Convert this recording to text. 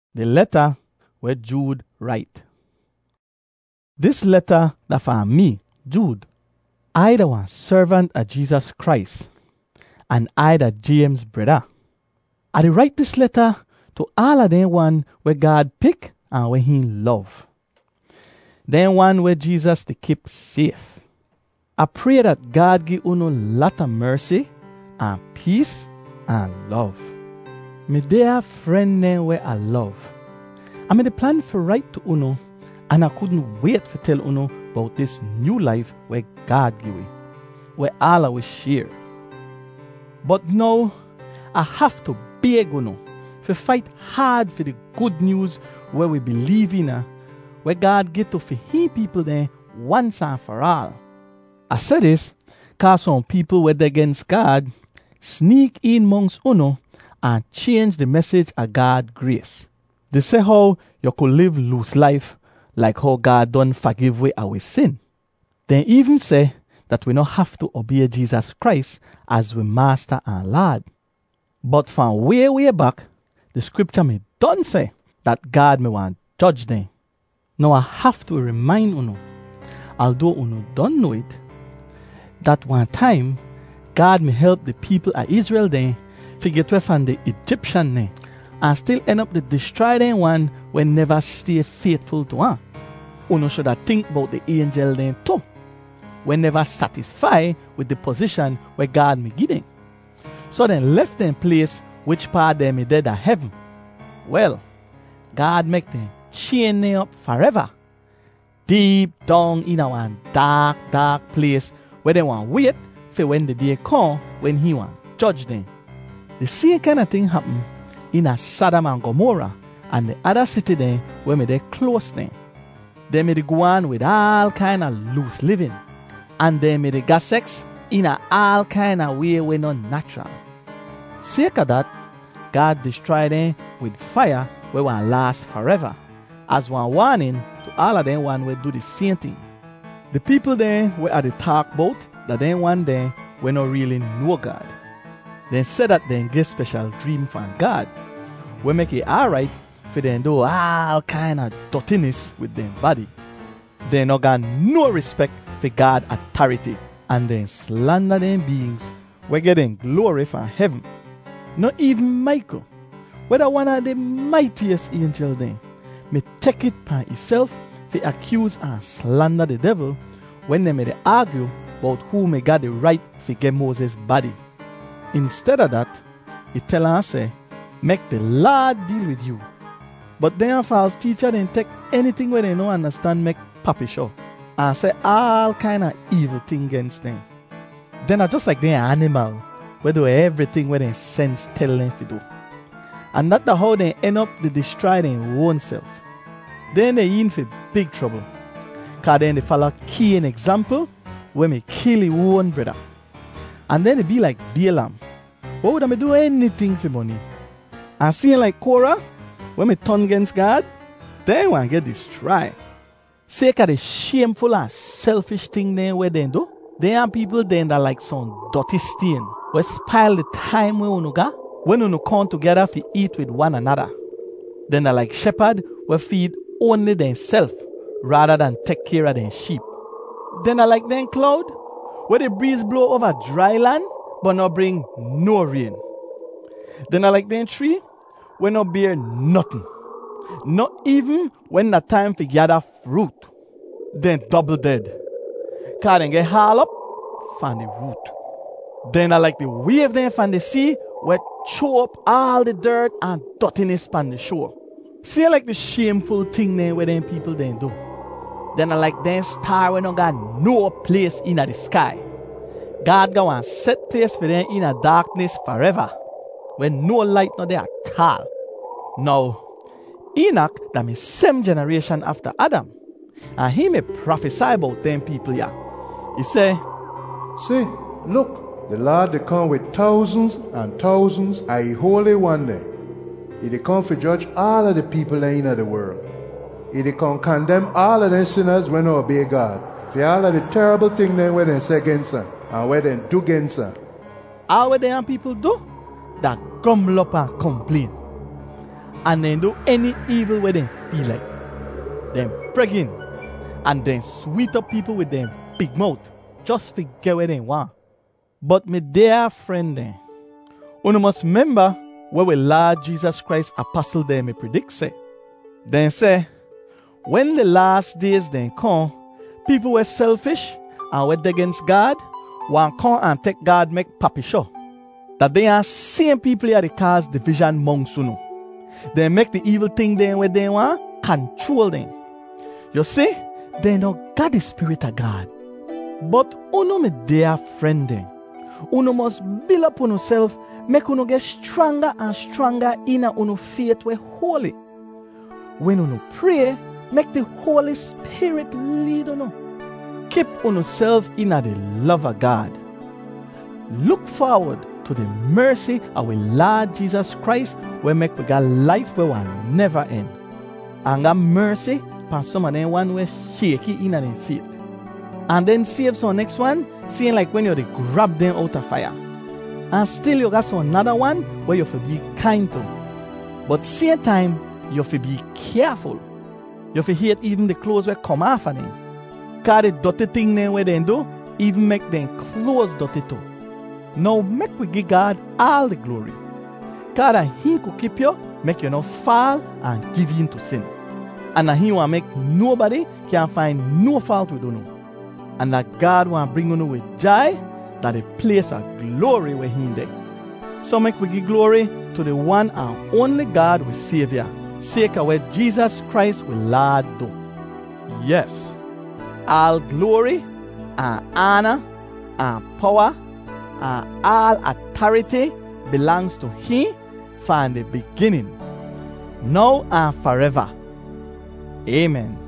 The letter where Jude write. This letter that for me, Jude, I the one servant of Jesus Christ, and I the James brother. I write this letter to all of them one where God pick and where he love. Then one where Jesus to keep safe. I pray that God give uno lot of mercy and peace and love. My dear friend name where I love. I made a plan for write to uno, and I couldn't wait to tell uno about this new life where God give we, where all of we share. But now I have to beg uno to fight hard for the good news where we believe in, where God get to for his people there once and for all. I say this because some people were against God sneak in amongst uno and change the message of God's grace. They say how you could live loose life like how God done forgive we our sin. They even say that we don't have to obey Jesus Christ as we master and Lord. But from way back, the scripture may done say that God may want judge them. Now I have to remind uno, although uno don't know it, that one time God may help the people of Israel then forget away from the Egyptian then, and still end up the destroy them one when never stay faithful to one. Uno should have think about the angel then too, when never satisfied with the position where God may give them. So then left them place which part they may dead at heaven. Well, God make them chain them up forever, deep down in a one dark place where they want wait for when the day come when he want judge them. The same kind of thing happen in a Sodom and Gomorrah and the other city there where they close them. They may go on with all kind of loose living, and they may get sex in a all kind of way when not natural. Sake of that, God destroy them with fire where one last forever, as one warning to all of them one will do the same thing. The people there were at the talk boat that then one day we not really know God. They said that they get special dream from God. We make it alright for them do all kind of dirtiness with their body. They not got no respect for God authority, and they slander them beings. We getting glory from heaven. Not even Michael, whether one of the mightiest angels then, may take it upon himself to accuse and slander the devil when they may argue about who may got the right to get Moses' body. Instead of that, he tell us say, make the Lord deal with you. But then a false teacher then take anything where they don't understand make puppy show and say all kind of evil thing against them. Then are just like they animal where do everything where they sense tell them to do. And that's how they end up they destroy their own self. Then they in for big trouble. Cause then they follow key an example where they kill your own brother. And then they be like Balaam. What would I do anything for money? And seeing like Korah, when they turn against God, they want to get destroyed. Sake of the shameful and selfish thing they where they do, there are people then that like some dirty stain, where spoil the time when you got, when you come together to eat with one another. Then they like shepherd will feed only themselves rather than take care of their sheep. Then I like them cloud, where the breeze blow over dry land, but not bring no rain. Then I like them tree, where not bear nothing. Not even when the time to gather fruit. Then double dead. Cause then get haul up from the root. Then I like the wave them from the sea, where chew up all the dirt and dirtiness from the shore. See like the shameful thing then where them people then do. Then I like them star when no got no place in the sky. God go and set place for them in a darkness forever, when no light not there at all. Now, Enoch, that means same generation after Adam, and he may prophesy about them people here. He say, see, look, the Lord they come with thousands and thousands of a holy one day. He they come to judge all of the people in the world. He they come condemn all of the sinners when they obey God. For all of the terrible things then where they say against him and where they do against him. All what them people do, that grumble up and complain. and then do any evil where they feel like. Them pregging and then sweet up people with them big mouth just to get where they want. But my dear friend then, you must remember where we Lord Jesus Christ apostle them me predict say. Then say, when the last days then come, people were selfish and were against God, want come and take God make papi show. That they are same people here that cause division amongst you know. They make the evil thing then where they want, control them. You see, they know God the Spirit of God. But uno me dear friend then, uno must build up on yourself, make uno get stronger and stronger in a uno faith we holy. When uno pray, make the Holy Spirit lead uno. Keep on yourself in the love of God. Look forward to the mercy of our Lord Jesus Christ, where make we got life where will never end. And got mercy upon some of them one way shaky in their faith. And then save some next one, seeing like when you grab them out of fire. And still you got some another one where you have to be kind to. But same time, you have to be careful. You have to hate even the clothes where come off of them. Because the dirty thing them where they do, even make them clothes dirty too. Now make we give God all the glory. God He could keep you, make you not fall and give in to sin. And He want make nobody can find no fault with you. And that God want bring you with joy, that a place of glory where He in there. So make we give glory to the one and only God we Savior, sake of where Jesus Christ will Lord do. Yes, all glory and honor and power and all authority belongs to Him from the beginning, now and forever. Amen.